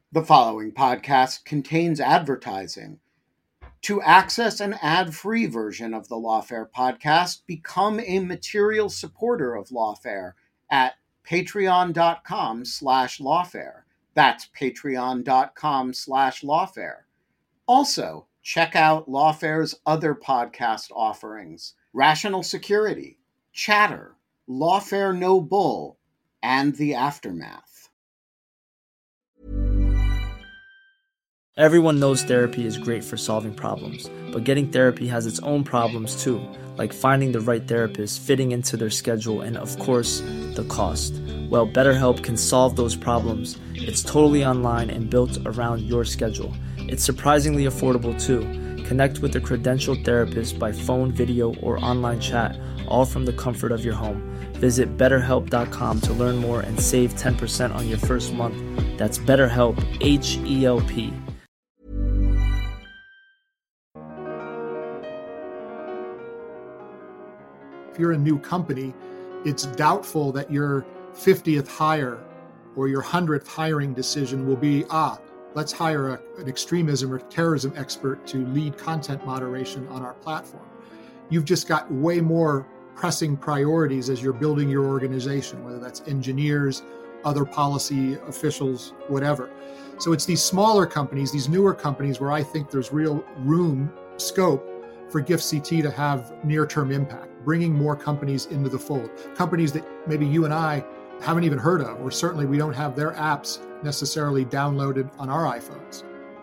The following podcast contains advertising. To access an ad-free version of the Lawfare podcast, become a material supporter of Lawfare at patreon.com/lawfare. That's patreon.com/lawfare. Also, check out Lawfare's other podcast offerings: Rational Security, Chatter, Lawfare No Bull, and The Aftermath. Everyone knows therapy is great for solving problems, but getting therapy has its own problems too, like finding the right therapist, fitting into their schedule, and of course, the cost. Well, BetterHelp can solve those problems. It's totally online and built around your schedule. It's surprisingly affordable too. Connect with a credentialed therapist by phone, video, or online chat, all from the comfort of your home. Visit BetterHelp.com to learn more and save 10% on your first month. That's BetterHelp, H-E-L-P. If you're a new company, it's doubtful that your 50th hire or your 100th hiring decision will be, let's hire an extremism or terrorism expert to lead content moderation on our platform. You've just got way more pressing priorities as you're building your organization, whether that's engineers, other policy officials, whatever. So it's these smaller companies, these newer companies, where I think there's real scope for GiftCT to have near-term impact, bringing more companies into the fold. Companies that maybe you and I haven't even heard of, or certainly we don't have their apps necessarily downloaded on our iPhones.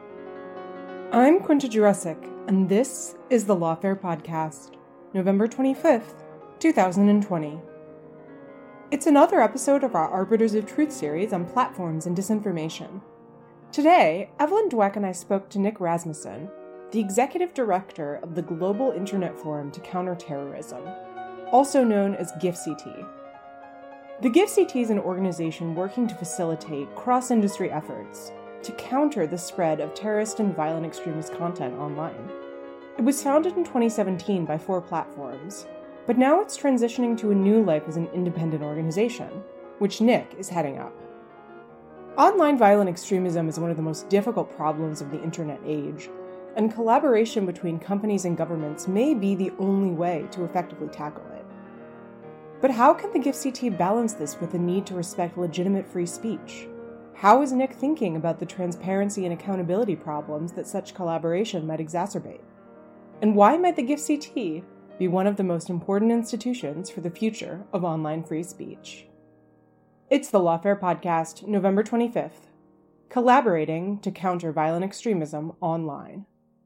I'm Quinta Jurecic, and this is the Lawfare Podcast, November 25th, 2020. It's another episode of our Arbiters of Truth series on platforms and disinformation. Today, Evelyn Dweck and I spoke to Nick Rasmussen, the executive director of the Global Internet Forum to Counter Terrorism, also known as GiftCT. The GiftCT is an organization working to facilitate cross-industry efforts to counter the spread of terrorist and violent extremist content online. It was founded in 2017 by 4 platforms, but now it's transitioning to a new life as an independent organization, which Nick is heading up. Online violent extremism is one of the most difficult problems of the internet age, and collaboration between companies and governments may be the only way to effectively tackle it. But how can the GiftCT balance this with the need to respect legitimate free speech? How is Nick thinking about the transparency and accountability problems that such collaboration might exacerbate? And why might the GiftCT be one of the most important institutions for the future of online free speech? It's the Lawfare Podcast, November 25th, collaborating to counter violent extremism online.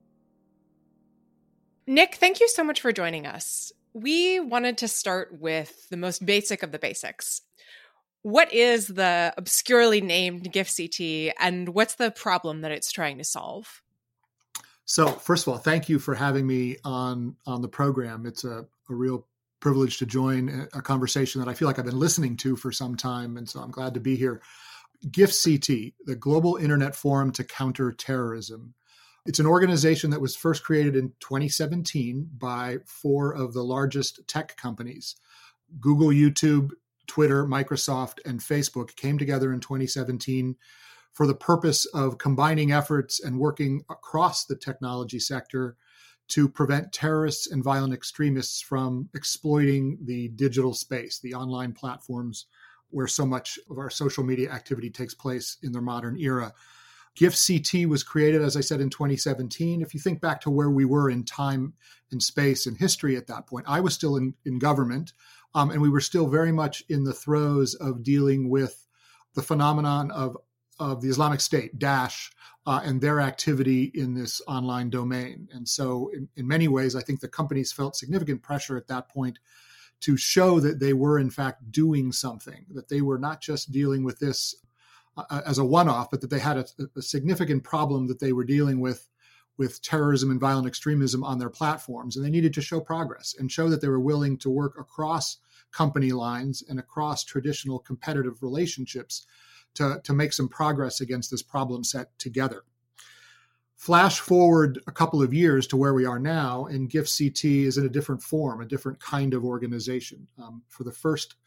Nick, thank you so much for joining us. We wanted to start with the most basic of the basics. What is the obscurely named GiftCT, and what's the problem that it's trying to solve? So first of all, thank you for having me on the program. It's a real privilege to join a conversation that I feel like I've been listening to for some time, and so I'm glad to be here. GiftCT, the Global Internet Forum to Counter Terrorism. It's an organization that was first created in 2017 by 4 of the largest tech companies. Google, YouTube, Twitter, Microsoft, and Facebook came together in 2017 for the purpose of combining efforts and working across the technology sector to prevent terrorists and violent extremists from exploiting the digital space, the online platforms where so much of our social media activity takes place in the modern era. GiftCT was created, as I said, in 2017. If you think back to where we were in time and space and history at that point, I was still in government, and we were still very much in the throes of dealing with the phenomenon of the Islamic State, Daesh, and their activity in this online domain. And so in many ways, I think the companies felt significant pressure at that point to show that they were, in fact, doing something, that they were not just dealing with this as a one-off, but that they had a significant problem that they were dealing with terrorism and violent extremism on their platforms. And they needed to show progress and show that they were willing to work across company lines and across traditional competitive relationships to make some progress against this problem set together. Flash forward a couple of years to where we are now, and GiftCT is in a different form, a different kind of organization. For the first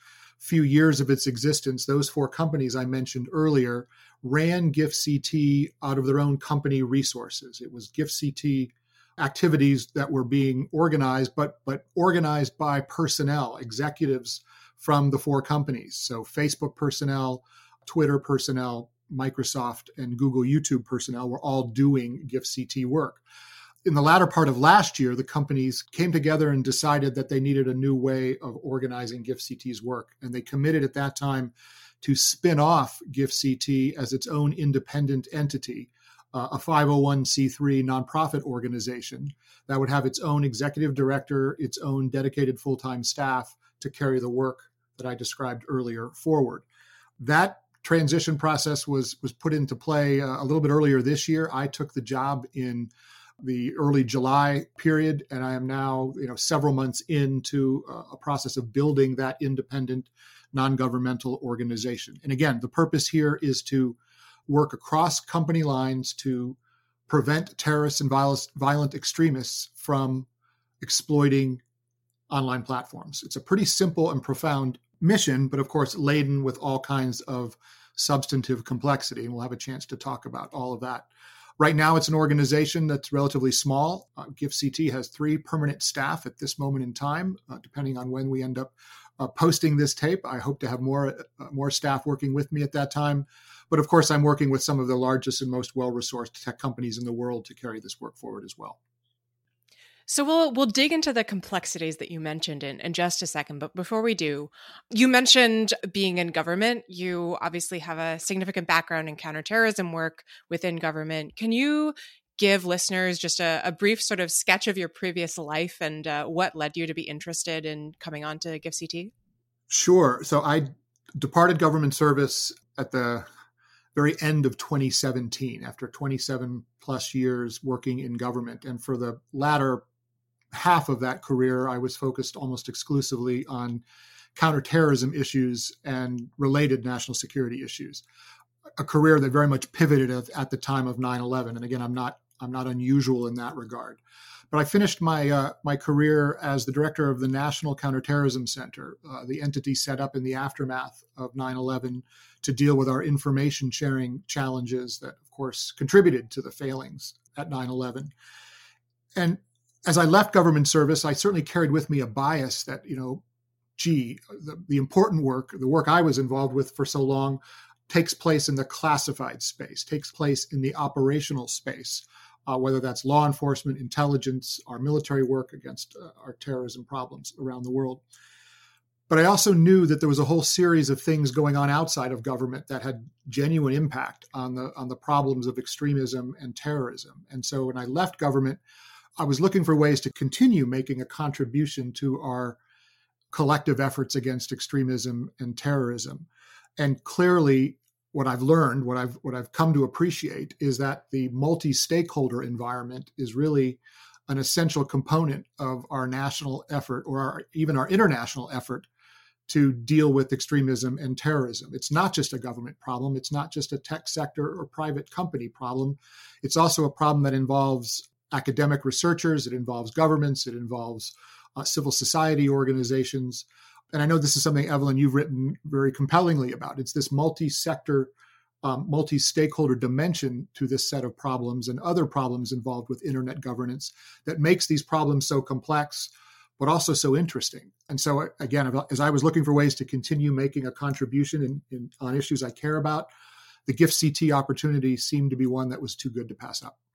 few years of its existence, those 4 companies I mentioned earlier ran GiftCT out of their own company resources. It was GiftCT activities that were being organized, but organized by personnel, executives from the 4 companies. So Facebook personnel, Twitter personnel, Microsoft and Google YouTube personnel were all doing GiftCT work. In the latter part of last year, the companies came together and decided that they needed a new way of organizing GiftCT's work. And they committed at that time to spin off GiftCT as its own independent entity, a 501c3 nonprofit organization that would have its own executive director, its own dedicated full-time staff to carry the work that I described earlier forward. That transition process was put into play a little bit earlier this year. I took the job in the early July period, and I am now, several months into a process of building that independent, non-governmental organization. And again, the purpose here is to work across company lines to prevent terrorists and violent extremists from exploiting online platforms. It's a pretty simple and profound mission, but of course laden with all kinds of substantive complexity. And we'll have a chance to talk about all of that. Right now, it's an organization that's relatively small. GiftCT has 3 permanent staff at this moment in time, depending on when we end up posting this tape. I hope to have more staff working with me at that time. But of course, I'm working with some of the largest and most well-resourced tech companies in the world to carry this work forward as well. So we'll dig into the complexities that you mentioned in just a second. But before we do, you mentioned being in government. You obviously have a significant background in counterterrorism work within government. Can you give listeners just a brief sort of sketch of your previous life and what led you to be interested in coming on to GiftCT? Sure. So I departed government service at the very end of 2017, after 27 plus years working in government. And for the latter half of that career, I was focused almost exclusively on counterterrorism issues and related national security issues. A career that very much pivoted at the time of 9/11. And again, I'm not unusual in that regard. But I finished my career as the director of the National Counterterrorism Center, the entity set up in the aftermath of 9/11 to deal with our information sharing challenges that, of course, contributed to the failings at 9/11. And as I left government service, I certainly carried with me a bias that, the important work, the work I was involved with for so long, takes place in the classified space, takes place in the operational space, whether that's law enforcement, intelligence, our military work against our terrorism problems around the world. But I also knew that there was a whole series of things going on outside of government that had genuine impact on the problems of extremism and terrorism. And so when I left government, I was looking for ways to continue making a contribution to our collective efforts against extremism and terrorism. And clearly, what I've learned, what I've come to appreciate, is that the multi-stakeholder environment is really an essential component of our national effort, or even our international effort, to deal with extremism and terrorism. It's not just a government problem. It's not just a tech sector or private company problem. It's also a problem that involves academic researchers, it involves governments, it involves civil society organizations. And I know this is something, Evelyn, you've written very compellingly about. It's this multi-sector, multi-stakeholder dimension to this set of problems and other problems involved with internet governance that makes these problems so complex, but also so interesting. And so, again, as I was looking for ways to continue making a contribution on issues I care about, the GiftCT opportunity seemed to be one that was too good to pass up.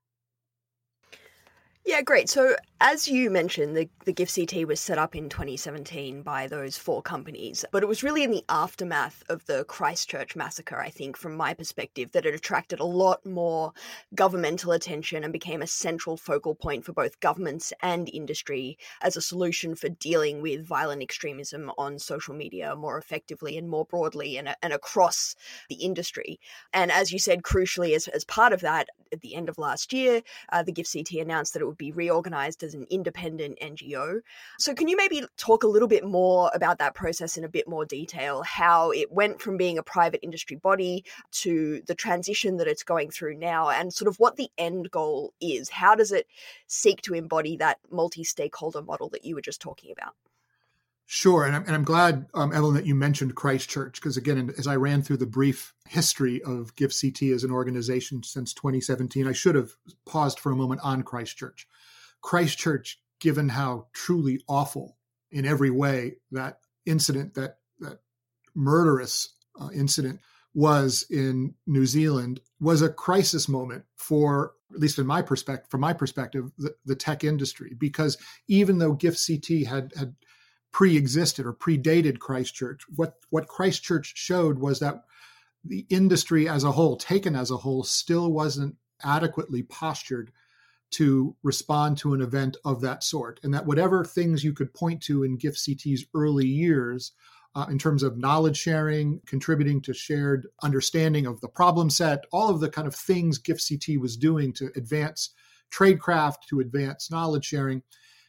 Yeah, great. So as you mentioned, the GiftCT was set up in 2017 by those 4 companies, but it was really in the aftermath of the Christchurch massacre, I think, from my perspective, that it attracted a lot more governmental attention and became a central focal point for both governments and industry as a solution for dealing with violent extremism on social media more effectively and more broadly and across the industry. And as you said, crucially, as part of that, at the end of last year, the GiftCT announced that it would be reorganized as an independent NGO. So can you maybe talk a little bit more about that process in a bit more detail, how it went from being a private industry body to the transition that it's going through now, and sort of what the end goal is? How does it seek to embody that multi-stakeholder model that you were just talking about? Sure. And I'm glad, Evelyn, that you mentioned Christchurch, because again, as I ran through the brief history of GiftCT as an organization since 2017, I should have paused for a moment on Christchurch. Christchurch, given how truly awful in every way that incident, that murderous incident was in New Zealand, was a crisis moment for, at least from my perspective, the tech industry, because even though GiftCT had pre-existed or predated Christchurch, what Christchurch showed was that the industry as a whole, taken as a whole, still wasn't adequately postured to respond to an event of that sort. And that whatever things you could point to in GiftCT's early years, in terms of knowledge sharing, contributing to shared understanding of the problem set, all of the kind of things GiftCT was doing to advance tradecraft, to advance knowledge sharing,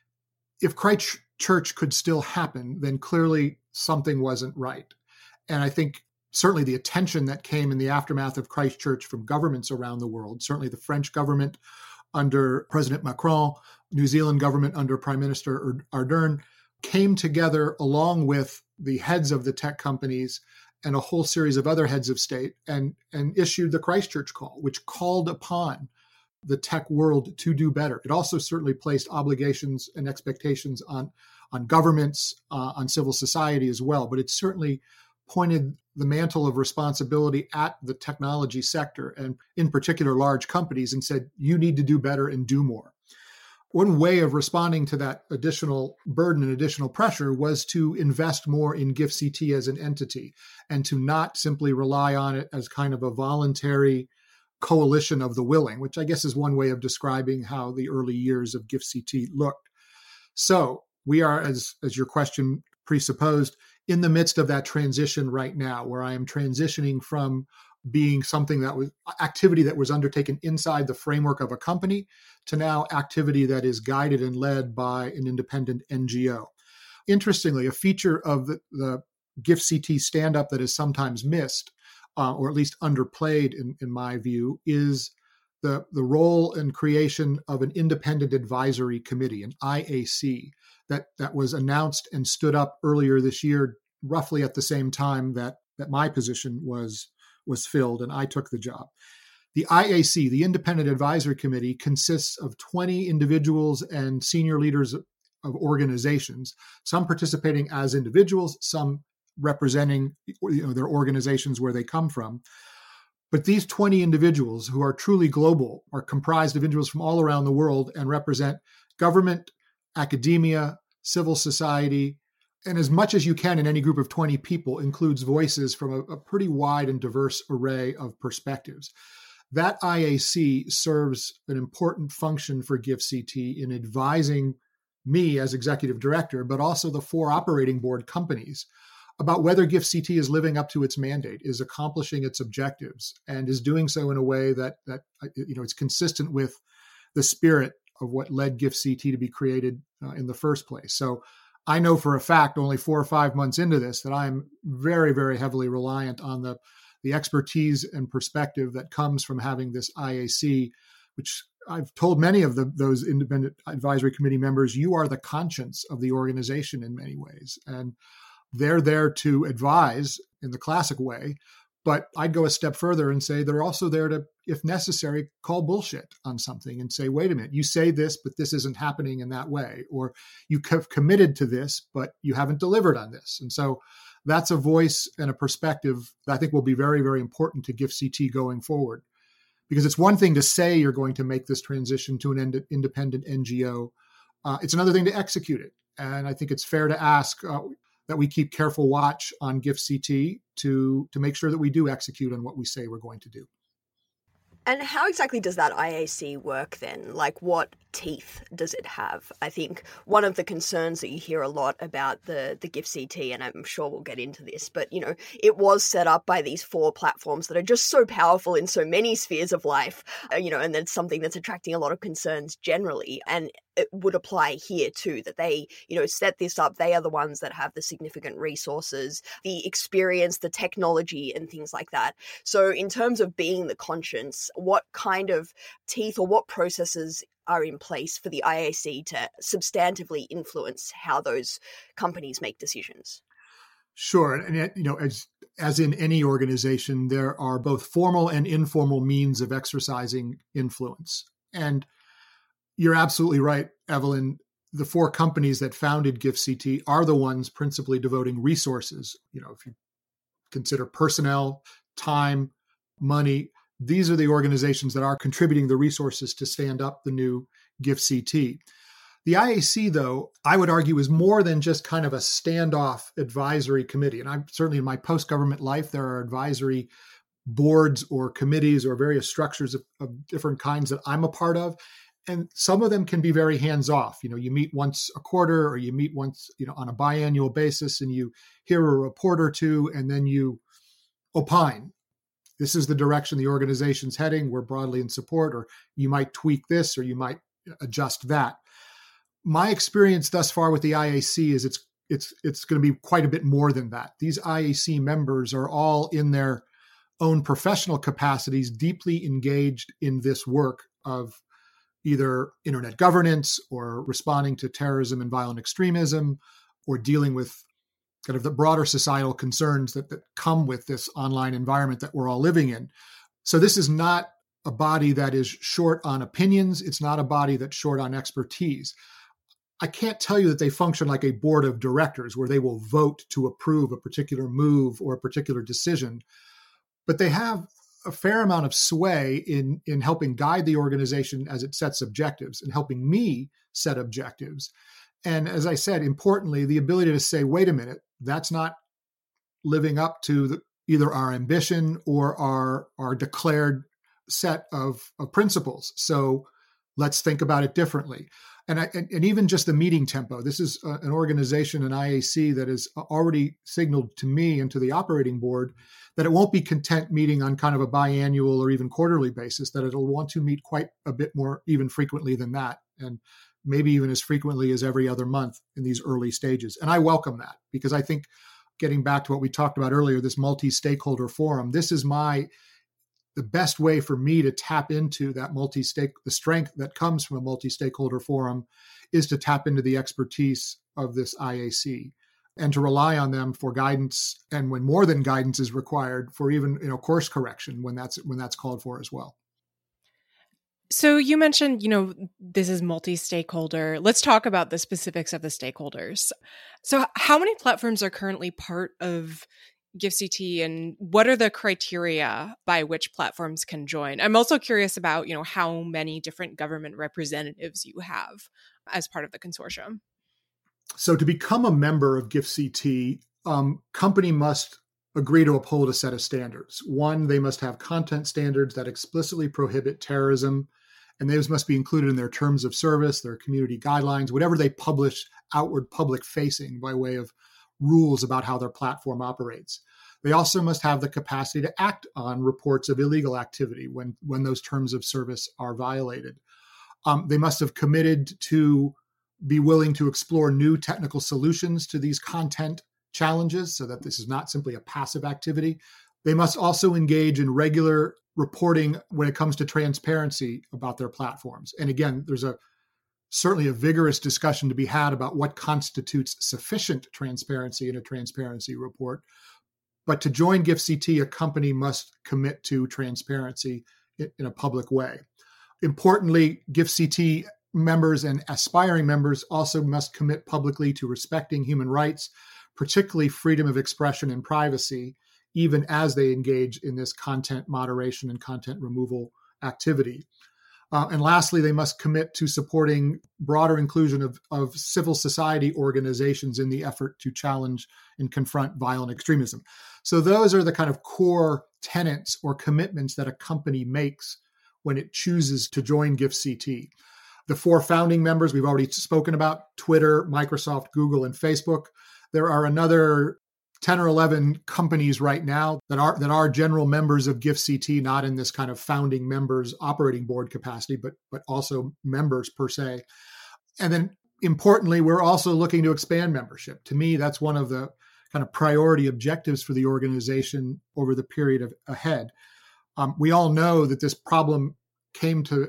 if Christchurch could still happen, then clearly something wasn't right. And I think certainly the attention that came in the aftermath of Christchurch from governments around the world, certainly the French government under President Macron, New Zealand government under Prime Minister Ardern, came together along with the heads of the tech companies and a whole series of other heads of state and issued the Christchurch Call, which called upon the tech world to do better. It also certainly placed obligations and expectations on governments, on civil society as well, but it certainly pointed the mantle of responsibility at the technology sector and in particular large companies and said, you need to do better and do more. One way of responding to that additional burden and additional pressure was to invest more in GiftCT as an entity and to not simply rely on it as kind of a voluntary coalition of the willing, which I guess is one way of describing how the early years of GiftCT looked. So we are, as your question presupposed, in the midst of that transition right now, where I am transitioning from being something that was activity that was undertaken inside the framework of a company to now activity that is guided and led by an independent NGO. Interestingly, a feature of the GiftCT stand-up that is sometimes missed, or at least underplayed in my view, is the role and creation of an independent advisory committee, an IAC, that was announced and stood up earlier this year, roughly at the same time that my position was filled and I took the job. The IAC, the Independent Advisory Committee, consists of 20 individuals and senior leaders of organizations, some participating as individuals, some representing their organizations where they come from. But these 20 individuals who are truly global are comprised of individuals from all around the world and represent government, academia, civil society, and as much as you can in any group of 20 people includes voices from a pretty wide and diverse array of perspectives. That IAC serves an important function for GiftCT in advising me as executive director, but also the 4 operating board companies about whether GiftCT is living up to its mandate, is accomplishing its objectives, and is doing so in a way that it's consistent with the spirit of what led GiftCT to be created in the first place. So I know for a fact, only 4 or 5 months into this, that I'm very, very heavily reliant on the expertise and perspective that comes from having this IAC, which I've told many of those independent advisory committee members, you are the conscience of the organization in many ways. And they're there to advise in the classic way, but I'd go a step further and say they're also there to, if necessary, call bullshit on something and say, wait a minute, you say this, but this isn't happening in that way. Or you have committed to this, but you haven't delivered on this. And so that's a voice and a perspective that I think will be very, very important to GiftCT going forward. Because it's one thing to say you're going to make this transition to an independent NGO. It's another thing to execute it. And I think it's fair to ask that we keep careful watch on GiftCT to make sure that we do execute on what we say we're going to do. And how exactly does that IAC work then? Like, what teeth does it have? I think one of the concerns that you hear a lot about the GiftCT, and I'm sure we'll get into this, but, it was set up by these 4 platforms that are just so powerful in so many spheres of life, and that's something that's attracting a lot of concerns generally. And it would apply here too, that they, set this up. They are the ones that have the significant resources, the experience, the technology, and things like that. So in terms of being the conscience, what kind of teeth or what processes are in place for the IAC to substantively influence how those companies make decisions? Sure. And as in any organization, there are both formal and informal means of exercising influence. And you're absolutely right, Evelyn. The 4 companies that founded GIFCT are the ones principally devoting resources. If you consider personnel, time, money, these are the organizations that are contributing the resources to stand up the new GIFCT. The IAC, though, I would argue is more than just kind of a standoff advisory committee. And I'm certainly in my post-government life, there are advisory boards or committees or various structures of different kinds that I'm a part of. And some of them can be very hands-off. You meet once a quarter or you meet once, on a biannual basis, and you hear a report or two, and then you opine. This is the direction the organization's heading. We're broadly in support, or you might tweak this or you might adjust that. My experience thus far with the IAC is it's going to be quite a bit more than that. These IAC members are all in their own professional capacities deeply engaged in this work of either internet governance or responding to terrorism and violent extremism or dealing with kind of the broader societal concerns that come with this online environment that we're all living in. So this is not a body that is short on opinions. It's not a body that's short on expertise. I can't tell you that they function like a board of directors where they will vote to approve a particular move or a particular decision, but they have a fair amount of sway in helping guide the organization as it sets objectives and helping me set objectives. And as I said, importantly, the ability to say, wait a minute, that's not living up to either our ambition or our declared set of principles. So let's think about it differently. And even just the meeting tempo. This is an organization, an IAC, that has already signaled to me and to the operating board that it won't be content meeting on kind of a biannual or even quarterly basis, that it'll want to meet quite a bit more, even frequently than that, and maybe even as frequently as every other month in these early stages. And I welcome that, because I think, getting back to what we talked about earlier, this multi-stakeholder forum, this is the best way for me to tap into that the strength that comes from a multi-stakeholder forum is to tap into the expertise of this IAC and to rely on them for guidance. And when more than guidance is required, for even, course correction when that's called for as well. So you mentioned, this is multi-stakeholder. Let's talk about the specifics of the stakeholders. So how many platforms are currently part of GIFCT, and what are the criteria by which platforms can join? I'm also curious about, how many different government representatives you have as part of the consortium. So to become a member of GIFCT, company must agree to uphold a set of standards. One, they must have content standards that explicitly prohibit terrorism, and those must be included in their terms of service, their community guidelines, whatever they publish outward public facing by way of rules about how their platform operates. They also must have the capacity to act on reports of illegal activity when those terms of service are violated. They must have committed to be willing to explore new technical solutions to these content challenges so that this is not simply a passive activity. They must also engage in regular reporting when it comes to transparency about their platforms. And again, there's certainly a vigorous discussion to be had about what constitutes sufficient transparency in a transparency report. But to join GIFCT, a company must commit to transparency in a public way. Importantly, GIFCT members and aspiring members also must commit publicly to respecting human rights, particularly freedom of expression and privacy, even as they engage in this content moderation and content removal activity. And lastly, they must commit to supporting broader inclusion of civil society organizations in the effort to challenge and confront violent extremism. So those are the kind of core tenets or commitments that a company makes when it chooses to join GIFCT. The 4 founding members we've already spoken about: Twitter, Microsoft, Google, and Facebook. There are another 10 or 11 companies right now that are general members of GIFCT, not in this kind of founding members operating board capacity, but also members per se. And then importantly, we're also looking to expand membership. To me, that's one of the kind of priority objectives for the organization over the period ahead. We all know that this problem came to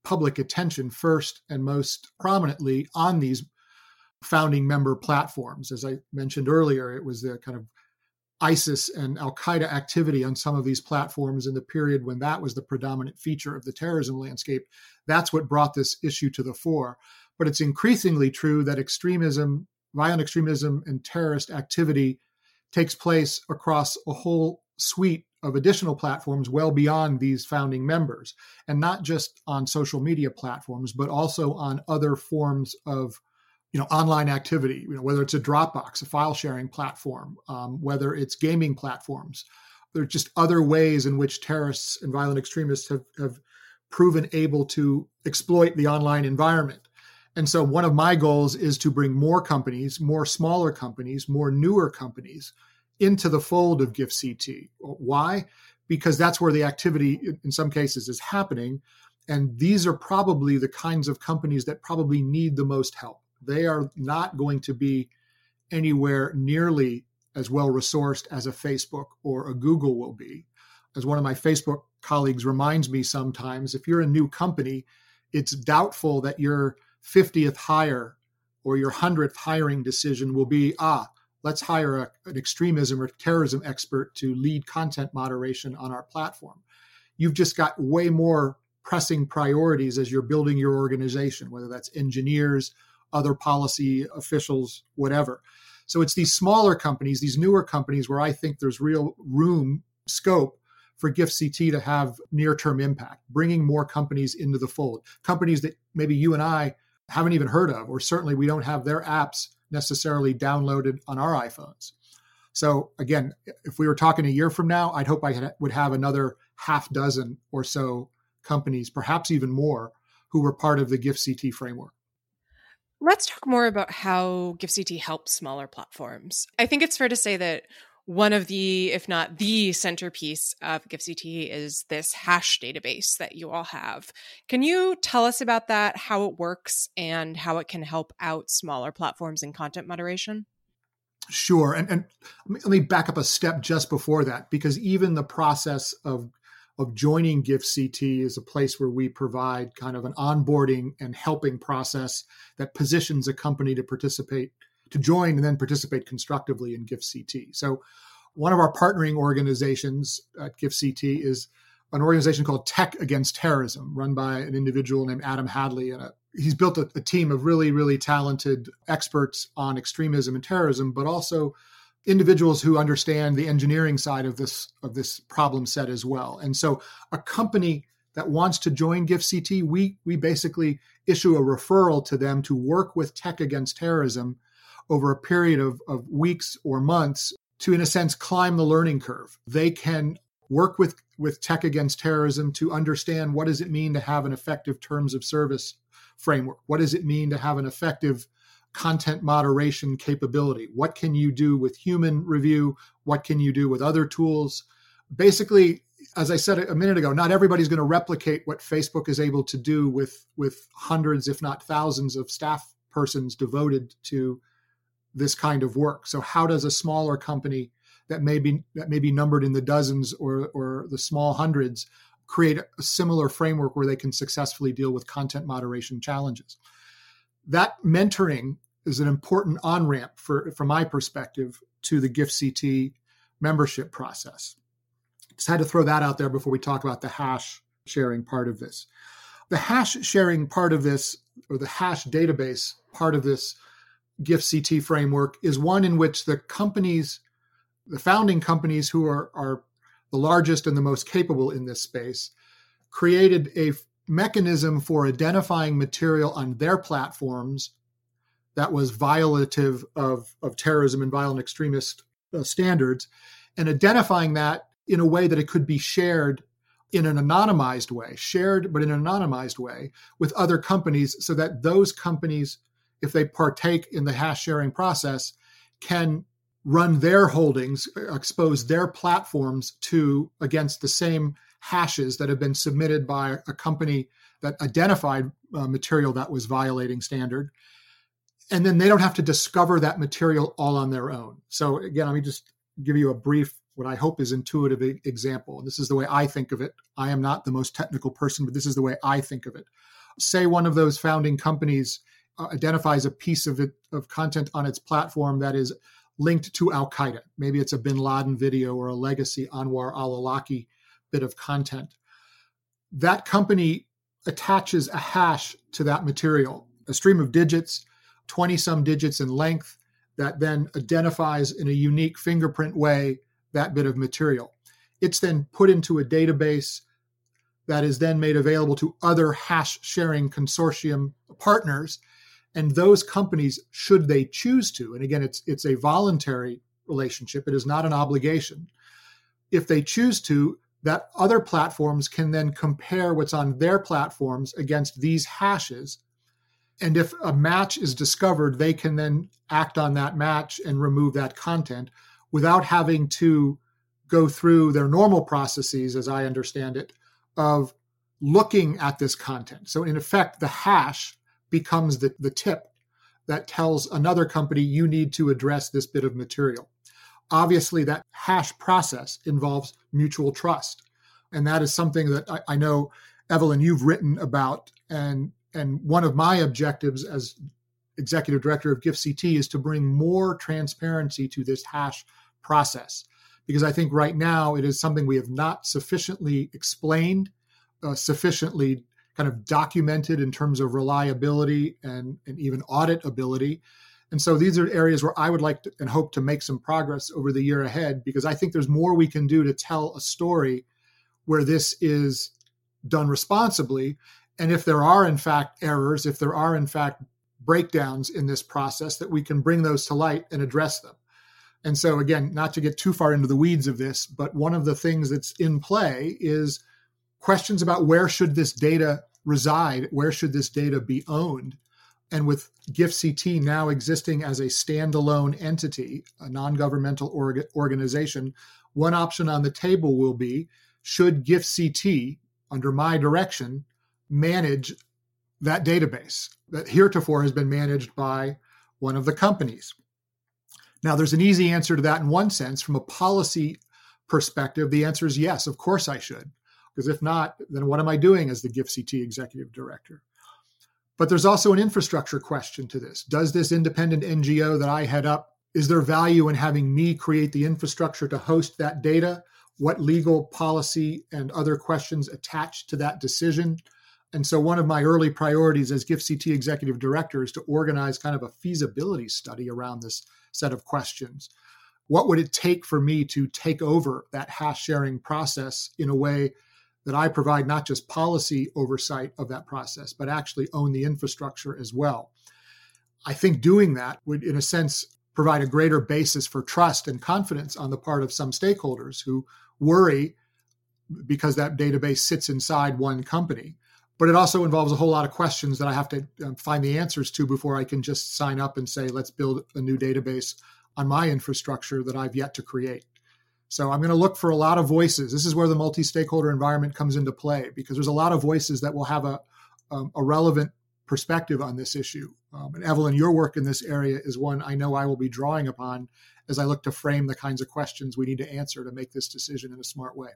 public attention first and most prominently on these founding member platforms. As I mentioned earlier, it was the kind of ISIS and Al-Qaeda activity on some of these platforms in the period when that was the predominant feature of the terrorism landscape. That's what brought this issue to the fore. But it's increasingly true that extremism, violent extremism, and terrorist activity takes place across a whole suite of additional platforms well beyond these founding members, and not just on social media platforms, but also on other forms of online activity, whether it's a Dropbox, a file sharing platform, whether it's gaming platforms. There are just other ways in which terrorists and violent extremists have proven able to exploit the online environment. And so one of my goals is to bring more companies, more smaller companies, more newer companies into the fold of GIFCT. Why? Because that's where the activity in some cases is happening. And these are probably the kinds of companies that probably need the most help. They are not going to be anywhere nearly as well resourced as a Facebook or a Google will be. As one of my Facebook colleagues reminds me sometimes, if you're a new company, it's doubtful that your 50th hire or your 100th hiring decision will be, let's hire an extremism or terrorism expert to lead content moderation on our platform. You've just got way more pressing priorities as you're building your organization, whether that's engineers, other policy officials, whatever. So it's these smaller companies, these newer companies where I think there's real scope for GIFCT to have near-term impact, bringing more companies into the fold, companies that maybe you and I haven't even heard of, or certainly we don't have their apps necessarily downloaded on our iPhones. So again, if we were talking a year from now, I'd hope I would have another half dozen or so companies, perhaps even more, who were part of the GIFCT framework. Let's talk more about how GIFCT helps smaller platforms. I think it's fair to say that one of the, if not the centerpiece of GIFCT is this hash database that you all have. Can you tell us about that, how it works, and how it can help out smaller platforms in content moderation? Sure. And let me back up a step just before that, because even the process of joining GIFCT is a place where we provide kind of an onboarding and helping process that positions a company to join and then participate constructively in GIFCT. So one of our partnering organizations at GIFCT is an organization called Tech Against Terrorism, run by an individual named Adam Hadley. And he's built a team of really, really talented experts on extremism and terrorism, but also individuals who understand the engineering side of this problem set as well. And so a company that wants to join GIFCT, we basically issue a referral to them to work with Tech Against Terrorism over a period of weeks or months to, in a sense, climb the learning curve. They can work with Tech Against Terrorism to understand what does it mean to have an effective terms of service framework? What does it mean to have an effective content moderation capability? What can you do with human review? What can you do with other tools? Basically, as I said a minute ago, not everybody's going to replicate what Facebook is able to do with hundreds, if not thousands, of staff persons devoted to this kind of work. So how does a smaller company that may be numbered in the dozens or the small hundreds create a similar framework where they can successfully deal with content moderation challenges? That mentoring is an important on-ramp from my perspective to the GIFCT membership process. Just had to throw that out there before we talk about the hash sharing part of this. The hash sharing part of this, or the hash database part of this GIFCT framework, is one in which the founding companies who are the largest and the most capable in this space created a mechanism for identifying material on their platforms that was violative of terrorism and violent extremist standards, and identifying that in a way that it could be shared in an anonymized way, with other companies, so that those companies, if they partake in the hash sharing process, can run their holdings, expose their platforms against the same hashes that have been submitted by a company that identified material that was violating standard. And then they don't have to discover that material all on their own. So again, let me just give you a brief what I hope is intuitive example. And this is the way I think of it. I am not the most technical person, but this is the way I think of it. Say one of those founding companies identifies a piece of content on its platform that is linked to Al-Qaeda. Maybe it's a bin Laden video or a legacy Anwar al-Awlaki bit of content. That company attaches a hash to that material, a stream of digits, 20-some digits in length, that then identifies in a unique fingerprint way that bit of material. It's then put into a database that is then made available to other hash sharing consortium partners. And those companies, should they choose to, and again, it's a voluntary relationship, it is not an obligation. If they choose to, that other platforms can then compare what's on their platforms against these hashes. And if a match is discovered, they can then act on that match and remove that content without having to go through their normal processes, as I understand it, of looking at this content. So in effect, the hash becomes the tip that tells another company, you need to address this bit of material. Obviously, that hash process involves mutual trust. And that is something that I know, Evelyn, you've written about. And one of my objectives as executive director of GIFCT is to bring more transparency to this hash process. Because I think right now it is something we have not sufficiently explained, sufficiently kind of documented in terms of reliability and even auditability. And so these are areas where I would like to and hope to make some progress over the year ahead, because I think there's more we can do to tell a story where this is done responsibly. And if there are, in fact, errors, if there are, in fact, breakdowns in this process, that we can bring those to light and address them. And so, again, not to get too far into the weeds of this, but one of the things that's in play is questions about where should this data reside, where should this data be owned. And with GIFCT now existing as a standalone entity, a non-governmental organization, one option on the table will be, should GIFCT, under my direction, manage that database that heretofore has been managed by one of the companies? Now, there's an easy answer to that in one sense. From a policy perspective, the answer is yes, of course I should. Because if not, then what am I doing as the GIFCT executive director? But there's also an infrastructure question to this. Does this independent NGO that I head up, is there value in having me create the infrastructure to host that data? What legal policy and other questions attach to that decision? And so one of my early priorities as GIFCT executive director is to organize kind of a feasibility study around this set of questions. What would it take for me to take over that hash sharing process in a way that I provide not just policy oversight of that process, but actually own the infrastructure as well? I think doing that would, in a sense, provide a greater basis for trust and confidence on the part of some stakeholders who worry because that database sits inside one company. But it also involves a whole lot of questions that I have to find the answers to before I can just sign up and say, let's build a new database on my infrastructure that I've yet to create. So I'm going to look for a lot of voices. This is where the multi-stakeholder environment comes into play, because there's a lot of voices that will have a relevant perspective on this issue. And Evelyn, your work in this area is one I know I will be drawing upon as I look to frame the kinds of questions we need to answer to make this decision in a smart way.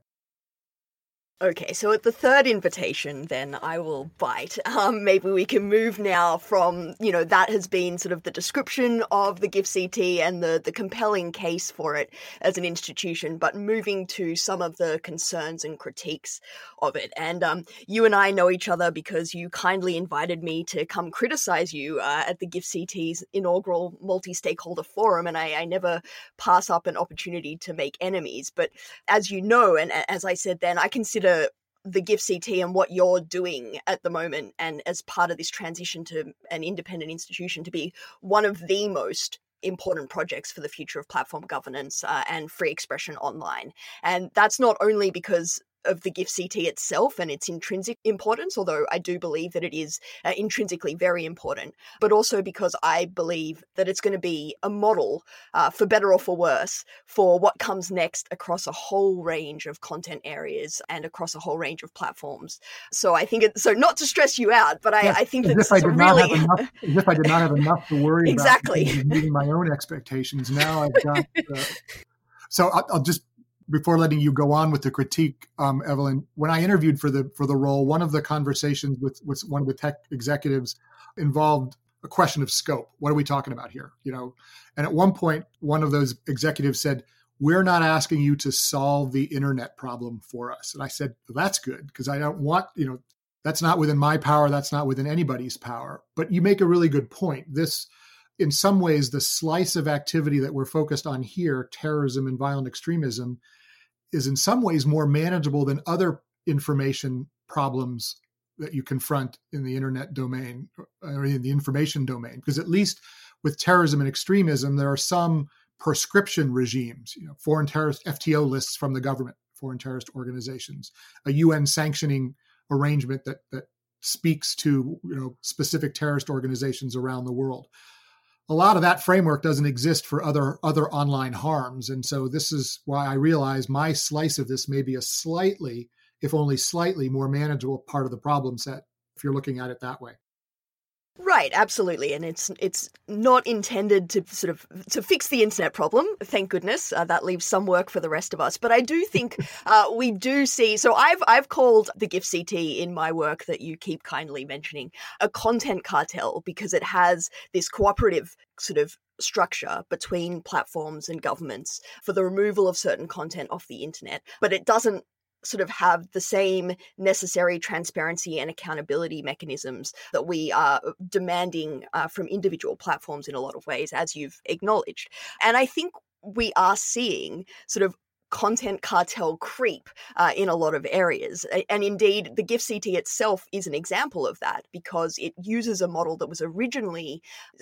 Okay, so at the third invitation, then I will bite. Maybe we can move now from, that has been sort of the description of the GIFCT and the compelling case for it as an institution, but moving to some of the concerns and critiques of it. And you and I know each other because you kindly invited me to come criticize you at the GIFCT's inaugural multi-stakeholder forum, and I never pass up an opportunity to make enemies. But as you know, and as I said then, I consider the GIFCT and what you're doing at the moment and as part of this transition to an independent institution to be one of the most important projects for the future of platform governance and free expression online. And that's not only because of the GIFCT itself and its intrinsic importance, although I do believe that it is intrinsically very important, but also because I believe that it's going to be a model, for better or for worse, for what comes next across a whole range of content areas and across a whole range of platforms. So I think so not to stress you out, but I think that this is really... as if I did not have enough to worry exactly. about meeting my own expectations. Now I've got... So I'll just before letting you go on with the critique, Evelyn, when I interviewed for the role, one of the conversations with one of the tech executives involved a question of scope. What are we talking about here? And at one point, one of those executives said, "We're not asking you to solve the internet problem for us." And I said, well, that's good, because I don't want, that's not within my power. That's not within anybody's power. But you make a really good point. This, in some ways, the slice of activity that we're focused on here, terrorism and violent extremism, is in some ways more manageable than other information problems that you confront in the internet domain or in the information domain. Because at least with terrorism and extremism, there are some prescription regimes, foreign terrorist FTO lists from the government, foreign terrorist organizations, a UN sanctioning arrangement that speaks to specific terrorist organizations around the world. A lot of that framework doesn't exist for other online harms. And so this is why I realize my slice of this may be a slightly, if only slightly, more manageable part of the problem set, if you're looking at it that way. Right, absolutely. And it's not intended to to fix the internet problem. Thank goodness. That leaves some work for the rest of us. But I do think we do see, so I've called the GIFCT in my work that you keep kindly mentioning a content cartel, because it has this cooperative structure between platforms and governments for the removal of certain content off the internet, but it doesn't have the same necessary transparency and accountability mechanisms that we are demanding from individual platforms in a lot of ways, as you've acknowledged. And I think we are seeing content cartel creep in a lot of areas. And indeed, the GIFCT itself is an example of that, because it uses a model that was originally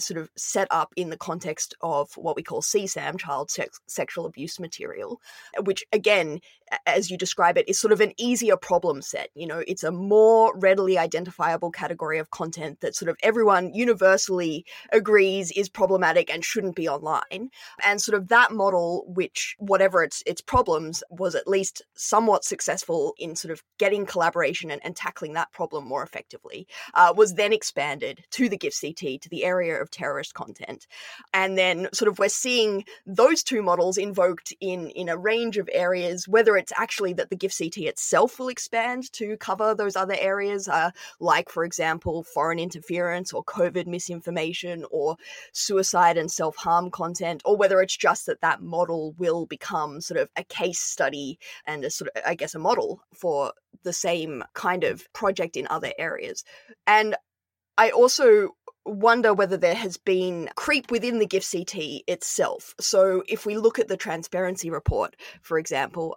set up in the context of what we call CSAM, child sexual abuse material, which again, as you describe it, is an easier problem set. It's a more readily identifiable category of content that everyone universally agrees is problematic and shouldn't be online. And that model, which whatever its problems, was at least somewhat successful in getting collaboration and tackling that problem more effectively, was then expanded to the GIFCT, to the area of terrorist content. And then we're seeing those two models invoked in a range of areas, whether it's actually that the GIFCT itself will expand to cover those other areas, like, for example, foreign interference or COVID misinformation or suicide and self-harm content, or whether it's just that model will become a case study and a model for the same kind of project in other areas. And I also wonder whether there has been creep within the GIFCT itself. So if we look at the transparency report, for example,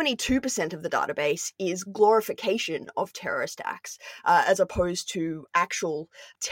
72% of the database is glorification of terrorist acts, as opposed to actual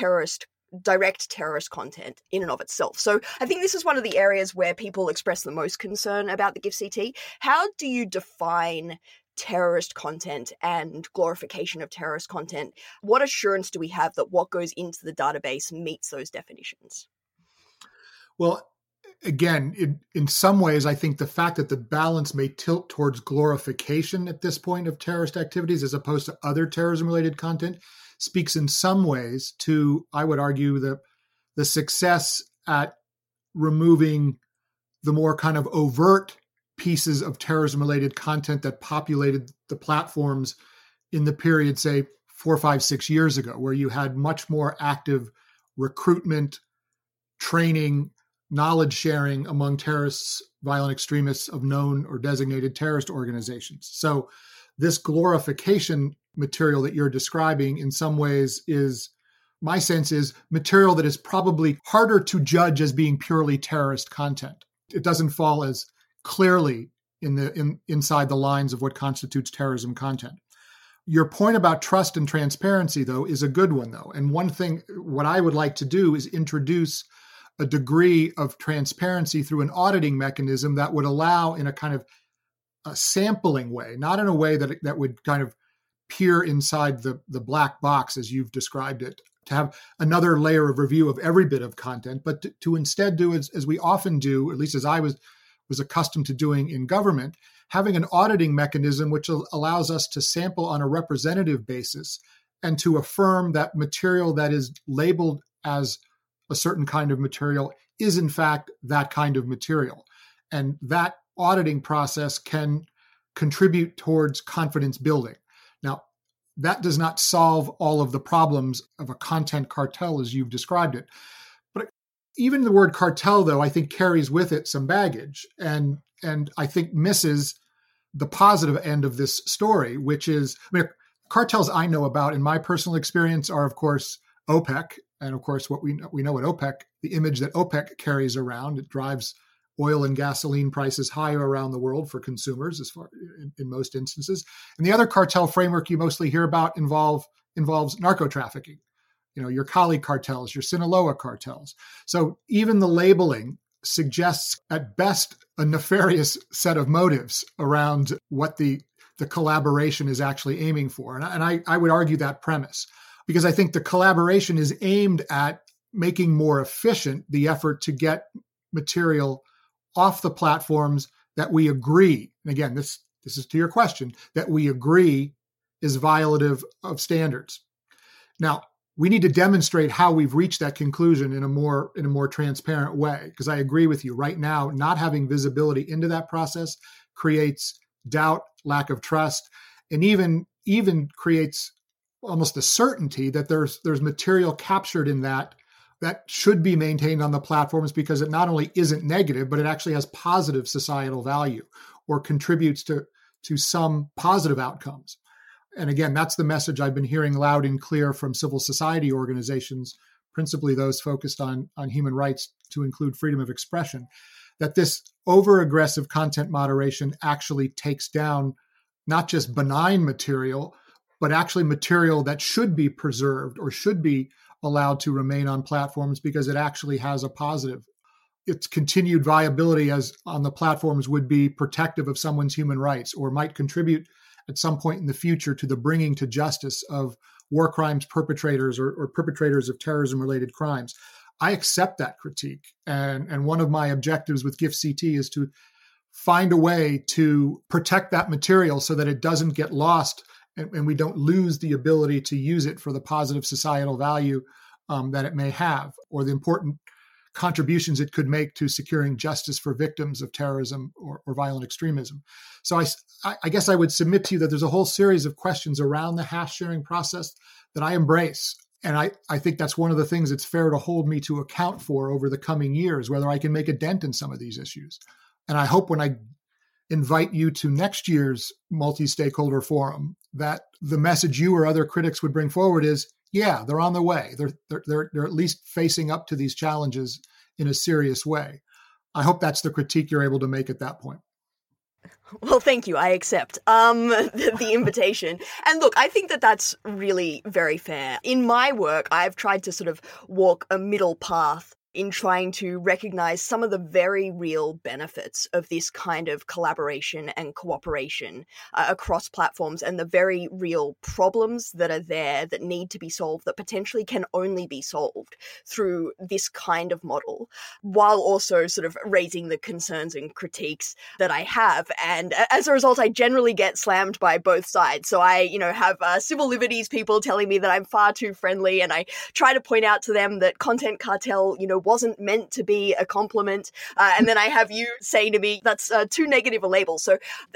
direct terrorist content in and of itself. So I think this is one of the areas where people express the most concern about the GIFCT. How do you define terrorist content and glorification of terrorist content? What assurance do we have that what goes into the database meets those definitions? Well, again, in some ways, I think the fact that the balance may tilt towards glorification at this point of terrorist activities as opposed to other terrorism-related content speaks in some ways to, I would argue, the success at removing the more kind of overt pieces of terrorism-related content that populated the platforms in the period, say, 4, 5, 6 years ago, where you had much more active recruitment, training, knowledge sharing among terrorists, violent extremists of known or designated terrorist organizations. So this glorification material that you're describing in some ways is, my sense is, material that is probably harder to judge as being purely terrorist content. It doesn't fall as clearly inside the lines of what constitutes terrorism content. Your point about trust and transparency, though, is a good one, though. And one thing, what I would like to do is introduce a degree of transparency through an auditing mechanism that would allow, in a kind of a sampling way, not in a way that would kind of peer inside the black box as you've described it, to have another layer of review of every bit of content, but to instead do as we often do, at least as I was accustomed to doing in government, having an auditing mechanism which allows us to sample on a representative basis and to affirm that material that is labeled as a certain kind of material is in fact that kind of material. And that auditing process can contribute towards confidence building. Now, that does not solve all of the problems of a content cartel as you've described it. But even the word cartel, though, I think carries with it some baggage and I think misses the positive end of this story, which is, cartels I know about in my personal experience are, of course, OPEC. And of course, what we know at OPEC, the image that OPEC carries around, it drives oil and gasoline prices higher around the world for consumers, in most instances. And the other cartel framework you mostly hear about involves narco trafficking. Your Cali cartels, your Sinaloa cartels. So even the labeling suggests at best a nefarious set of motives around what the collaboration is actually aiming for. And I would argue that premise, because I think the collaboration is aimed at making more efficient the effort to get material off the platforms that we agree, and again, this is to your question, that we agree is violative of standards. Now, we need to demonstrate how we've reached that conclusion in a more transparent way, because I agree with you. Right now, not having visibility into that process creates doubt, lack of trust, and even creates almost the certainty that there's material captured in that should be maintained on the platforms, because it not only isn't negative, but it actually has positive societal value or contributes to some positive outcomes. And again, that's the message I've been hearing loud and clear from civil society organizations, principally those focused on human rights, to include freedom of expression, that this over-aggressive content moderation actually takes down not just benign material, but actually material that should be preserved or should be allowed to remain on platforms because it actually has a positive. Its continued viability as on the platforms would be protective of someone's human rights, or might contribute at some point in the future to the bringing to justice of war crimes perpetrators or perpetrators of terrorism-related crimes. I accept that critique. And one of my objectives with GIFT-CT is to find a way to protect that material so that it doesn't get lost and we don't lose the ability to use it for the positive societal value that it may have, or the important contributions it could make to securing justice for victims of terrorism or violent extremism. So I guess I would submit to you that there's a whole series of questions around the hash sharing process that I embrace. And I think that's one of the things it's fair to hold me to account for over the coming years, whether I can make a dent in some of these issues. And I hope when I invite you to next year's multi-stakeholder forum, that the message you or other critics would bring forward is, yeah, they're on the way. They're at least facing up to these challenges in a serious way. I hope that's the critique you're able to make at that point. Well, thank you. I accept the invitation. And look, I think that that's really very fair. In my work, I've tried to sort of walk a middle path in trying to recognize some of the very real benefits of this kind of collaboration and cooperation across platforms, and the very real problems that are there that need to be solved, that potentially can only be solved through this kind of model, while also sort of raising the concerns and critiques that I have. And as a result, I generally get slammed by both sides. So I, have civil liberties people telling me that I'm far too friendly, and I try to point out to them that content cartel, wasn't meant to be a compliment. And then I have you say to me, that's too negative a label. So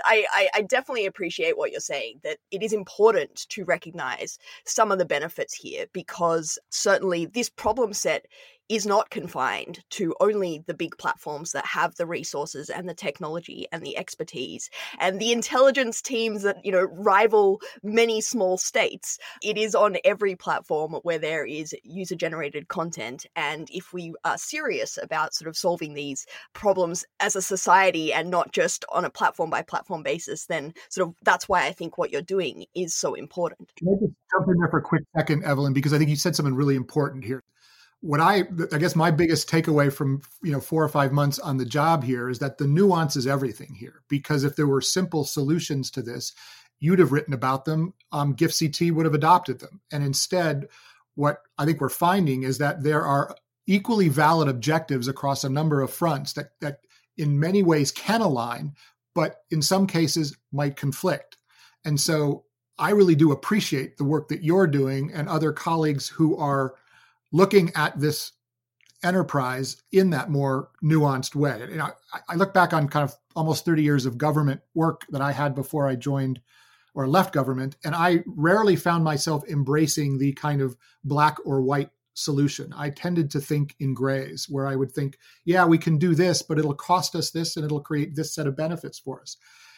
I definitely appreciate what you're saying, that it is important to recognize some of the benefits here, because certainly this problem set is not confined to only the big platforms that have the resources and the technology and the expertise and the intelligence teams that, rival many small states. It is on every platform where there is user-generated content. And if we are serious about sort of solving these problems as a society and not just on a platform-by-platform basis, then sort of that's why I think what you're doing is so important. Can I just jump in there for a quick second, Evelyn, because I think you said something really important here. What I guess my biggest takeaway from 4 or 5 months on the job here is that the nuance is everything here. Because if there were simple solutions to this, you'd have written about them. GIFT-CT would have adopted them. And instead, what I think we're finding is that there are equally valid objectives across a number of fronts that in many ways can align, but in some cases might conflict. And so I really do appreciate the work that you're doing and other colleagues who are looking at this enterprise in that more nuanced way. I look back on kind of almost 30 years of government work that I had before I joined or left government. And I rarely found myself embracing the kind of black or white solution. I tended to think in grays, where I would think, yeah, we can do this, but it'll cost us this and it'll create this set of benefits for us.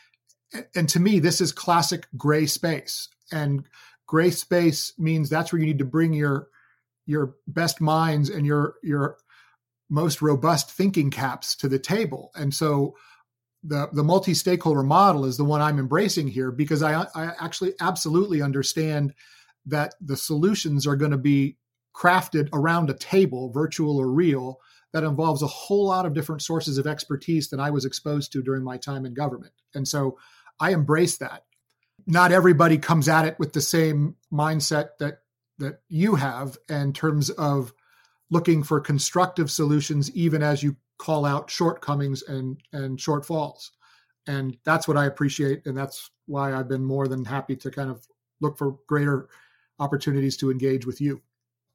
And to me, this is classic gray space. And gray space means that's where you need to bring your best minds and your most robust thinking caps to the table. And so the multi-stakeholder model is the one I'm embracing here, because I actually absolutely understand that the solutions are going to be crafted around a table, virtual or real, that involves a whole lot of different sources of expertise than I was exposed to during my time in government. And so I embrace that. Not everybody comes at it with the same mindset that you have in terms of looking for constructive solutions, even as you call out shortcomings and shortfalls. And that's what I appreciate. And that's why I've been more than happy to kind of look for greater opportunities to engage with you.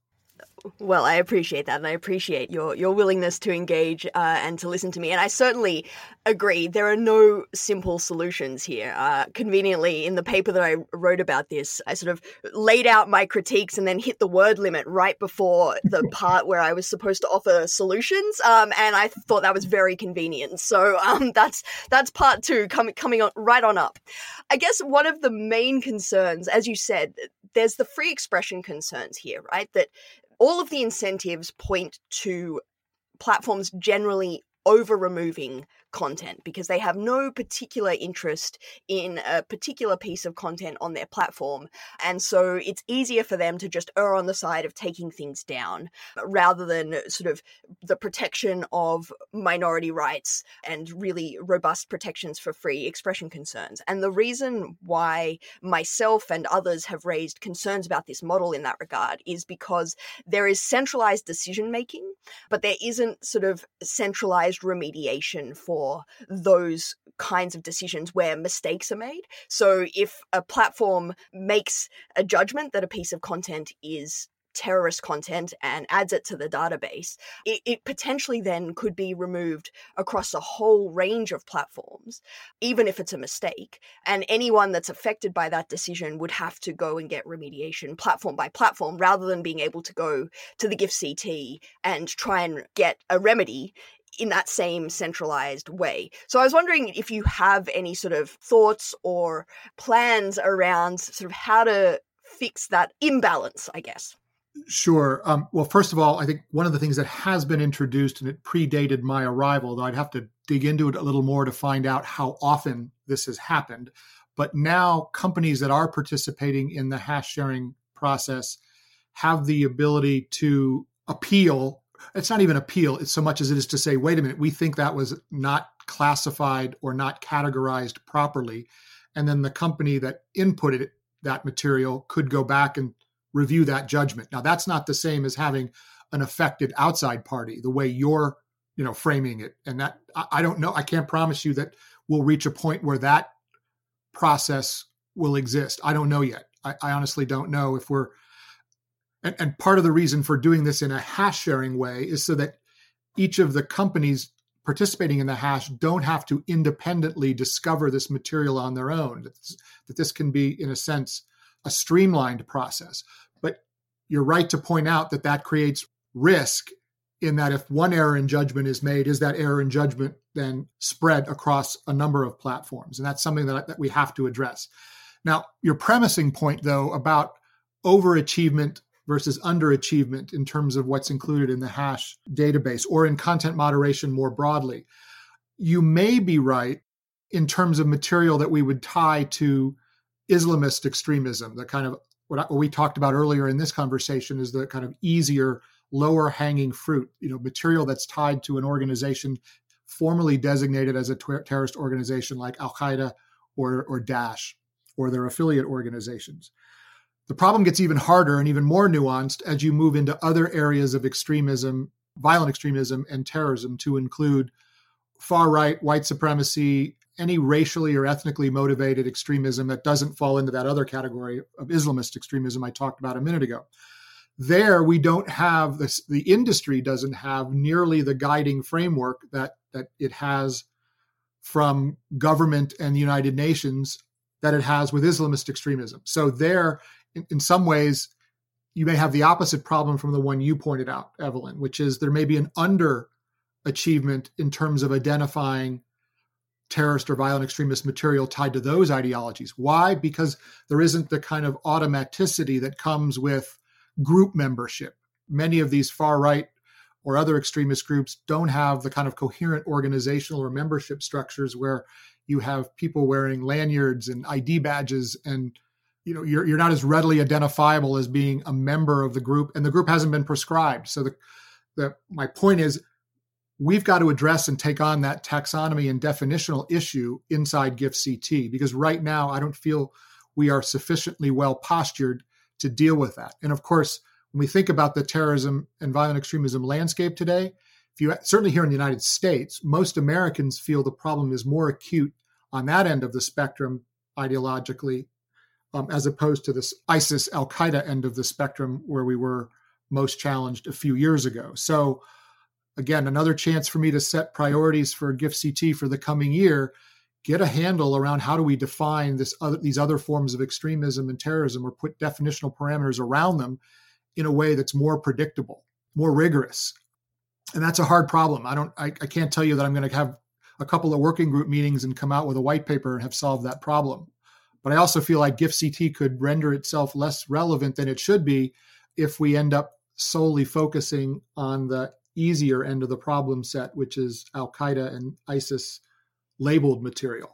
Well, I appreciate that, and I appreciate your willingness to engage and to listen to me. And I certainly agree. There are no simple solutions here. Conveniently, in the paper that I wrote about this, I sort of laid out my critiques and then hit the word limit right before the part where I was supposed to offer solutions. And I thought that was very convenient. So that's part two coming on right on up. I guess one of the main concerns, as you said, there's the free expression concerns here, right? That all of the incentives point to platforms generally over-removing content because they have no particular interest in a particular piece of content on their platform. And so it's easier for them to just err on the side of taking things down rather than sort of the protection of minority rights and really robust protections for free expression concerns. And the reason why myself and others have raised concerns about this model in that regard is because there is centralized decision-making, but there isn't sort of centralized remediation for those kinds of decisions where mistakes are made. So if a platform makes a judgment that a piece of content is terrorist content and adds it to the database, it potentially then could be removed across a whole range of platforms, even if it's a mistake. And anyone that's affected by that decision would have to go and get remediation platform by platform rather than being able to go to the GIF-CT and try and get a remedy in that same centralized way. So I was wondering if you have any sort of thoughts or plans around sort of how to fix that imbalance, I guess. Sure. Well, first of all, I think one of the things that has been introduced, and it predated my arrival, though I'd have to dig into it a little more to find out how often this has happened. But now companies that are participating in the hash sharing process have the ability to appeal. It's not even appeal, it's so much as it is to say, wait a minute, we think that was not classified or not categorized properly. And then the company that inputted that material could go back and review that judgment. Now, that's not the same as having an affected outside party, the way you're, framing it. And that, I don't know, I can't promise you that we'll reach a point where that process will exist. I don't know yet. I honestly don't know if we're, and part of the reason for doing this in a hash sharing way is so that each of the companies participating in the hash don't have to independently discover this material on their own, that this can be, in a sense, a streamlined process. But you're right to point out that creates risk in that if one error in judgment is made, is that error in judgment then spread across a number of platforms? And that's something that we have to address. Now, your premising point, though, about overachievement versus underachievement in terms of what's included in the hash database or in content moderation more broadly. You may be right in terms of material that we would tie to Islamist extremism, the kind of what we talked about earlier in this conversation is the kind of easier, lower hanging fruit, material that's tied to an organization formally designated as a terrorist organization like Al-Qaeda or Daesh or their affiliate organizations. The problem gets even harder and even more nuanced as you move into other areas of extremism, violent extremism, and terrorism, to include far-right, white supremacy, any racially or ethnically motivated extremism that doesn't fall into that other category of Islamist extremism I talked about a minute ago. There, we don't have this, the industry doesn't have nearly the guiding framework that it has from government and the United Nations that it has with Islamist extremism. So there, in some ways, you may have the opposite problem from the one you pointed out, Evelyn, which is there may be an underachievement in terms of identifying terrorist or violent extremist material tied to those ideologies. Why? Because there isn't the kind of automaticity that comes with group membership. Many of these far-right or other extremist groups don't have the kind of coherent organizational or membership structures where you have people wearing lanyards and ID badges, and you're not as readily identifiable as being a member of the group, and the group hasn't been prescribed. So my point is, we've got to address and take on that taxonomy and definitional issue inside GIFT-CT, because right now I don't feel we are sufficiently well postured to deal with that. And of course, when we think about the terrorism and violent extremism landscape today, certainly here in the United States, most Americans feel the problem is more acute on that end of the spectrum ideologically, as opposed to this ISIS, Al-Qaeda end of the spectrum where we were most challenged a few years ago. So again, another chance for me to set priorities for GIFT-CT for the coming year, get a handle around how do we define these other forms of extremism and terrorism, or put definitional parameters around them in a way that's more predictable, more rigorous. And that's a hard problem. I can't tell you that I'm going to have a couple of working group meetings and come out with a white paper and have solved that problem. But I also feel like GIFT-CT could render itself less relevant than it should be if we end up solely focusing on the easier end of the problem set, which is Al-Qaeda and ISIS labeled material.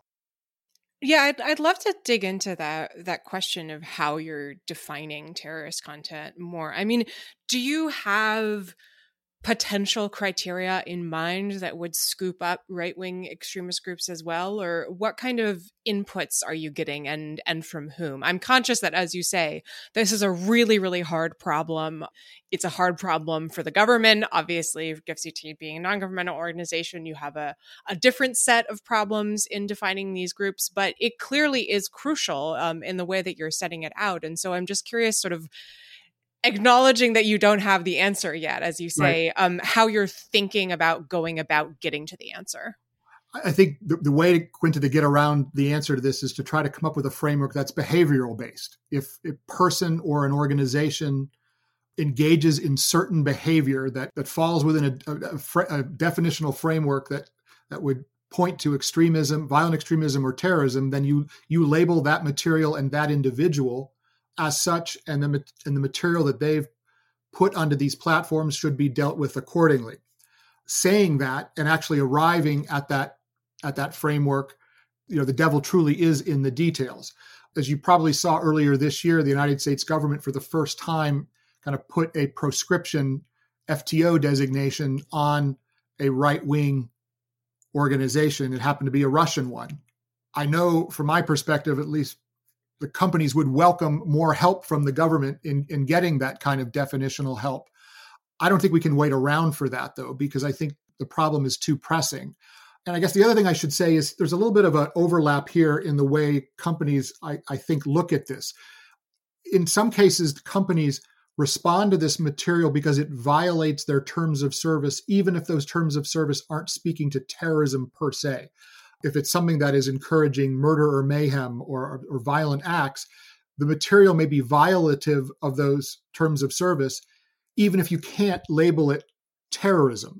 Yeah, I'd love to dig into that question of how you're defining terrorist content more. I mean, do you have potential criteria in mind that would scoop up right-wing extremist groups as well? Or what kind of inputs are you getting, and from whom? I'm conscious that, as you say, this is a really, really hard problem. It's a hard problem for the government. Obviously, GIFT-CT being a non-governmental organization, you have a different set of problems in defining these groups, but it clearly is crucial in the way that you're setting it out. And so I'm just curious, sort of acknowledging that you don't have the answer yet, as you say, right, how you're thinking about going about getting to the answer. I think the way, Quinta, to get around the answer to this is to try to come up with a framework that's behavioral based. If a person or an organization engages in certain behavior that falls within a definitional framework that would point to extremism, violent extremism, or terrorism, then you label that material and that individual as such, and the material that they've put onto these platforms should be dealt with accordingly. Saying that and actually arriving at that framework, the devil truly is in the details. As you probably saw earlier this year, the United States government, for the first time, kind of put a proscription FTO designation on a right-wing organization. It happened to be a Russian one. I know, from my perspective, at least, the companies would welcome more help from the government in getting that kind of definitional help. I don't think we can wait around for that, though, because I think the problem is too pressing. And I guess the other thing I should say is there's a little bit of an overlap here in the way companies, I think, look at this. In some cases, companies respond to this material because it violates their terms of service, even if those terms of service aren't speaking to terrorism per se. If it's something that is encouraging murder or mayhem or violent acts, the material may be violative of those terms of service, even if you can't label it terrorism.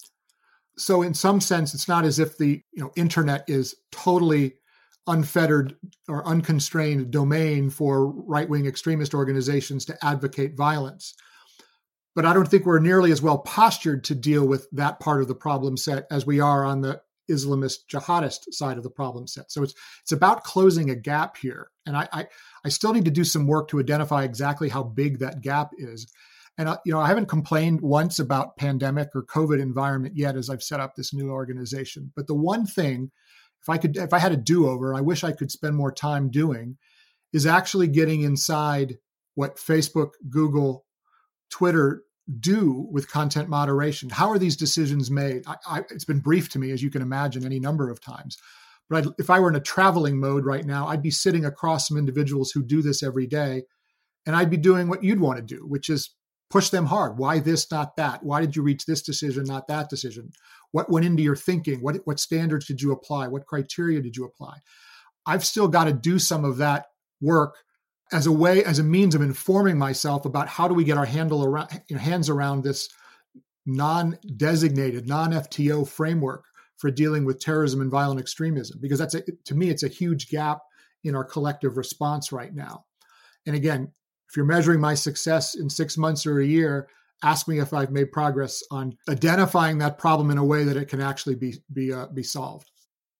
So in some sense, it's not as if the internet is totally unfettered or unconstrained domain for right-wing extremist organizations to advocate violence. But I don't think we're nearly as well postured to deal with that part of the problem set as we are on the Islamist jihadist side of the problem set. So it's about closing a gap here. And I still need to do some work to identify exactly how big that gap is. And I haven't complained once about pandemic or COVID environment yet as I've set up this new organization. But the one thing, if I had a do-over, I wish I could spend more time doing, is actually getting inside what Facebook, Google, Twitter do with content moderation. How are these decisions made? It's been briefed to me, as you can imagine, any number of times. But if I were in a traveling mode right now, I'd be sitting across some individuals who do this every day, and I'd be doing what you'd want to do, which is push them hard. Why this, not that? Why did you reach this decision, not that decision? What went into your thinking? What standards did you apply? What criteria did you apply? I've still got to do some of that work as a means of informing myself about how do we get our hands around this non-designated, non-FTO framework for dealing with terrorism and violent extremism, because to me, it's a huge gap in our collective response right now. And again, if you're measuring my success in 6 months or a year, ask me if I've made progress on identifying that problem in a way that it can actually be solved.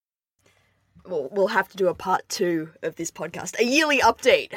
We'll have to do a part 2 of this podcast, a yearly update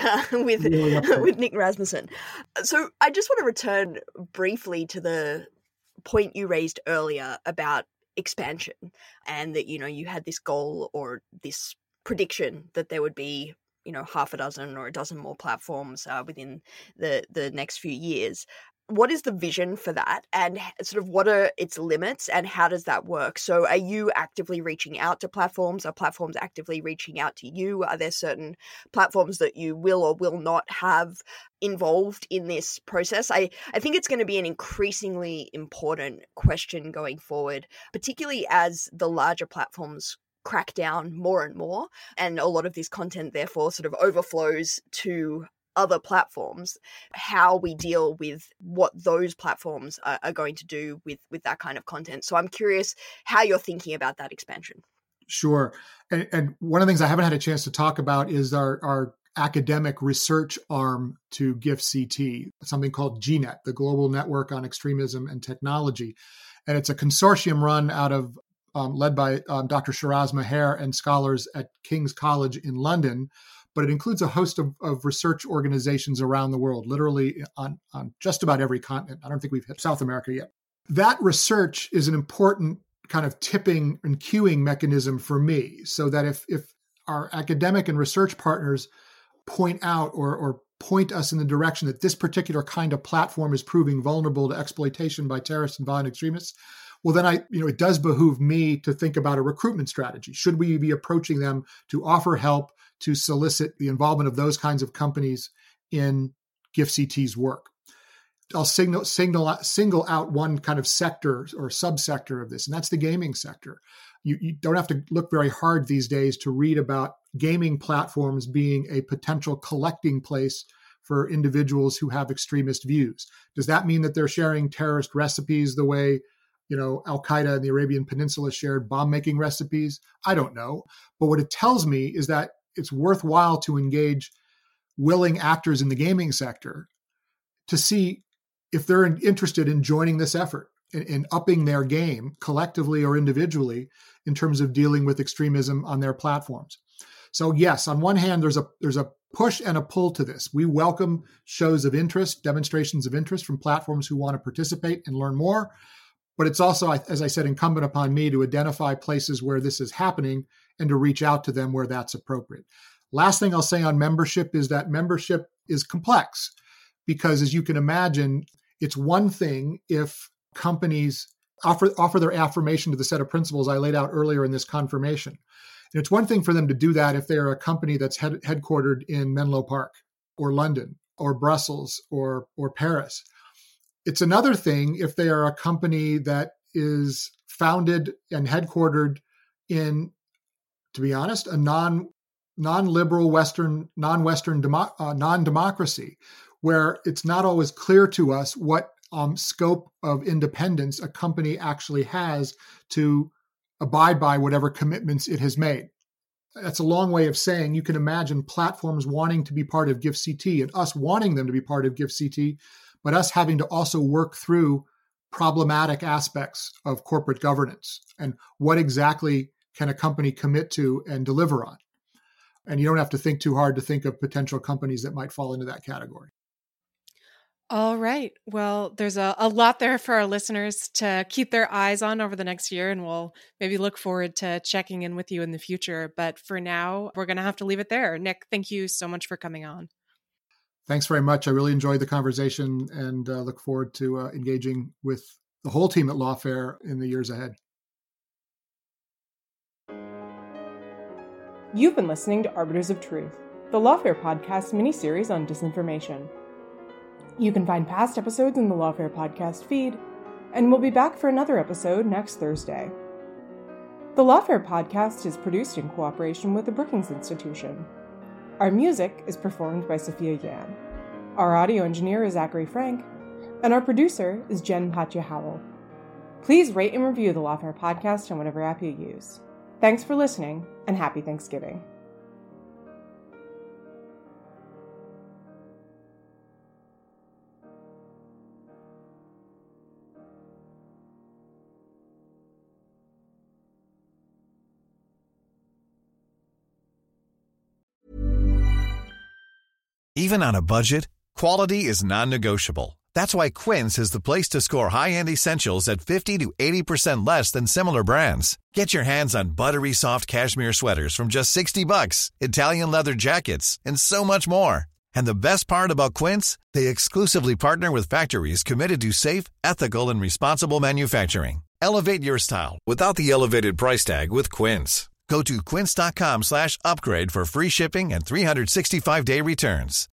with Nick Rasmussen. So I just want to return briefly to the point you raised earlier about expansion, and that, you had this goal or this prediction that there would be, half a dozen or a dozen more platforms within the next few years. What is the vision for that, and sort of what are its limits, and how does that work? So are you actively reaching out to platforms? Are platforms actively reaching out to you? Are there certain platforms that you will or will not have involved in this process? I think it's going to be an increasingly important question going forward, particularly as the larger platforms crack down more and more, and a lot of this content therefore sort of overflows to other platforms. How we deal with what those platforms are going to do with that kind of content. So I'm curious how you're thinking about that expansion. Sure. And one of the things I haven't had a chance to talk about is our academic research arm to GIFCT, something called GNET, the Global Network on Extremism and Technology. And it's a consortium run out of led by Dr. Shiraz Maher and scholars at King's College in London, but it includes a host of research organizations around the world, literally on just about every continent. I don't think we've hit South America yet. That research is an important kind of tipping and cueing mechanism for me, so that if our academic and research partners point out or point us in the direction that this particular kind of platform is proving vulnerable to exploitation by terrorists and violent extremists, well, then it does behoove me to think about a recruitment strategy. Should we be approaching them to offer help, to solicit the involvement of those kinds of companies in GIFCT's work? I'll single out one kind of sector or subsector of this, and that's the gaming sector. You don't have to look very hard these days to read about gaming platforms being a potential collecting place for individuals who have extremist views. Does that mean that they're sharing terrorist recipes the way Al-Qaeda in the Arabian Peninsula shared bomb-making recipes? I don't know. But what it tells me is that it's worthwhile to engage willing actors in the gaming sector to see if they're interested in joining this effort, in upping their game collectively or individually in terms of dealing with extremism on their platforms. So yes, on one hand, there's a push and a pull to this. We welcome shows of interest, demonstrations of interest from platforms who want to participate and learn more. But it's also, as I said, incumbent upon me to identify places where this is happening and to reach out to them where that's appropriate. Last thing I'll say on membership is that membership is complex, because as you can imagine, it's one thing if companies offer their affirmation to the set of principles I laid out earlier in this confirmation. And it's one thing for them to do that if they are a company that's headquartered in Menlo Park or London or Brussels or Paris. It's another thing if they are a company that is founded and headquartered in, to be honest, a non-liberal non-democracy, where it's not always clear to us what scope of independence a company actually has to abide by whatever commitments it has made. That's a long way of saying you can imagine platforms wanting to be part of GIFCT and us wanting them to be part of GIFCT, but us having to also work through problematic aspects of corporate governance and what exactly can a company commit to and deliver on. And you don't have to think too hard to think of potential companies that might fall into that category. All right. Well, there's a lot there for our listeners to keep their eyes on over the next year, and we'll maybe look forward to checking in with you in the future. But for now, we're going to have to leave it there. Nick, thank you so much for coming on. Thanks very much. I really enjoyed the conversation and look forward to engaging with the whole team at Lawfare in the years ahead. You've been listening to Arbiters of Truth, the Lawfare podcast miniseries on disinformation. You can find past episodes in the Lawfare podcast feed, and we'll be back for another episode next Thursday. The Lawfare podcast is produced in cooperation with the Brookings Institution. Our music is performed by Sophia Yan. Our audio engineer is Zachary Frank, and our producer is Jen Patja Howell. Please rate and review the Lawfare podcast on whatever app you use. Thanks for listening, and happy Thanksgiving. Even on a budget, quality is non-negotiable. That's why Quince is the place to score high-end essentials at 50 to 80% less than similar brands. Get your hands on buttery soft cashmere sweaters from just $60, Italian leather jackets, and so much more. And the best part about Quince, they exclusively partner with factories committed to safe, ethical, and responsible manufacturing. Elevate your style without the elevated price tag with Quince. Go to quince.com/upgrade for free shipping and 365-day returns.